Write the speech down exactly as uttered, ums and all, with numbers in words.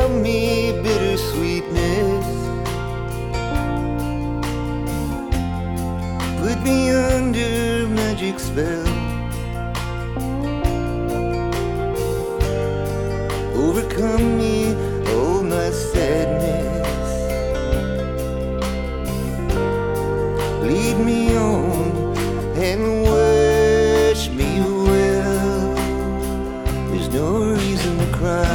overcome me, bittersweetness. Put me under magic spell. Overcome me, oh my sadness.